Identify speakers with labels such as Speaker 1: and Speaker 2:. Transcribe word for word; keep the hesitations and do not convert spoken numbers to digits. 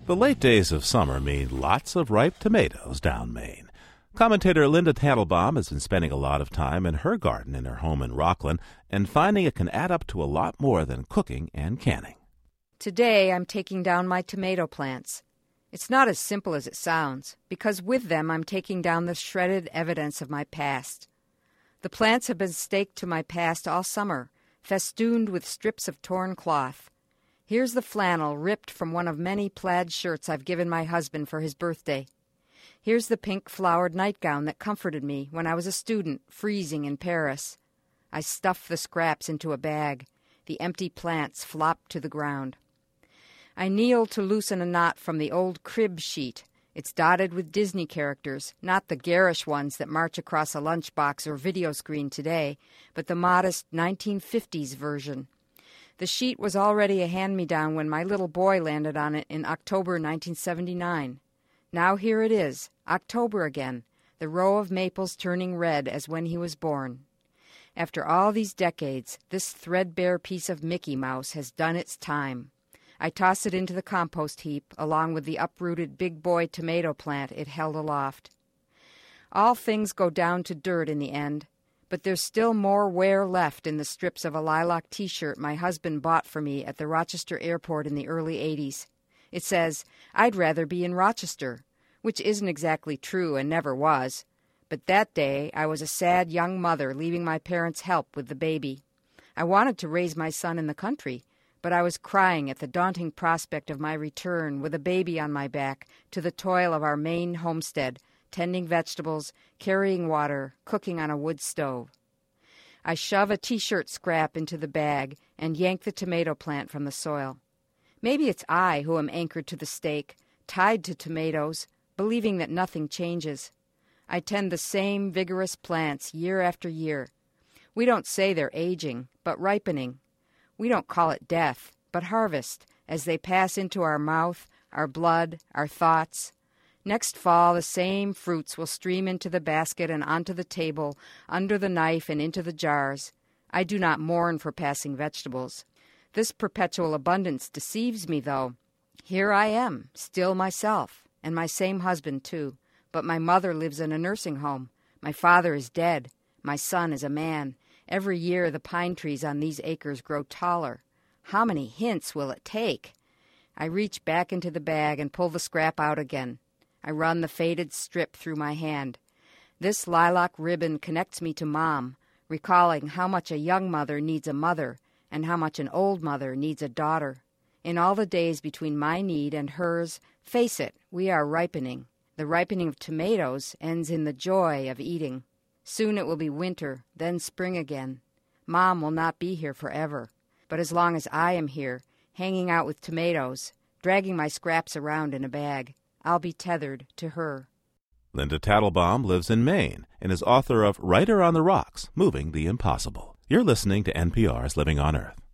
Speaker 1: The late days of summer mean lots of ripe tomatoes down Maine. Commentator Linda Tatelbaum has been spending a lot of time in her garden in her home in Rockland and finding it can add up to a lot more than cooking and canning.
Speaker 2: Today I'm taking down my tomato plants. It's not as simple as it sounds, because with them I'm taking down the shredded evidence of my past. The plants have been staked to my past all summer, festooned with strips of torn cloth. Here's the flannel ripped from one of many plaid shirts I've given my husband for his birthday. Here's the pink-flowered nightgown that comforted me when I was a student freezing in Paris. I stuffed the scraps into a bag. The empty plants flopped to the ground. I kneel to loosen a knot from the old crib sheet. It's dotted with Disney characters, not the garish ones that march across a lunchbox or video screen today, but the modest nineteen fifties version. The sheet was already a hand-me-down when my little boy landed on it in October nineteen seventy-nine. Now here it is, October again, the row of maples turning red as when he was born. After all these decades, this threadbare piece of Mickey Mouse has done its time. I toss it into the compost heap, along with the uprooted big boy tomato plant it held aloft. All things go down to dirt in the end, but there's still more wear left in the strips of a lilac T-shirt my husband bought for me at the Rochester airport in the early eighties. It says, "I'd rather be in Rochester," which isn't exactly true and never was. But that day I was a sad young mother leaving my parents' help with the baby. I wanted to raise my son in the country, but I was crying at the daunting prospect of my return with a baby on my back to the toil of our Maine homestead, tending vegetables, carrying water, cooking on a wood stove. I shove a T-shirt scrap into the bag and yank the tomato plant from the soil. Maybe it's I who am anchored to the stake, tied to tomatoes, believing that nothing changes. I tend the same vigorous plants year after year. We don't say they're aging, but ripening. We don't call it death, but harvest, as they pass into our mouth, our blood, our thoughts. Next fall, the same fruits will stream into the basket and onto the table, under the knife and into the jars. I do not mourn for passing vegetables. This perpetual abundance deceives me, though. Here I am, still myself, and my same husband, too. But my mother lives in a nursing home. My father is dead. My son is a man. Every year the pine trees on these acres grow taller. How many hints will it take? I reach back into the bag and pull the scrap out again. I run the faded strip through my hand. This lilac ribbon connects me to Mom, recalling how much a young mother needs a mother and how much an old mother needs a daughter. In all the days between my need and hers, face it, we are ripening. The ripening of tomatoes ends in the joy of eating. Soon it will be winter, then spring again. Mom will not be here forever. But as long as I am here, hanging out with tomatoes, dragging my scraps around in a bag, I'll be tethered to her.
Speaker 1: Linda Tatelbaum lives in Maine and is author of Writer on the Rocks, Moving the Impossible. You're listening to N P R's Living on Earth.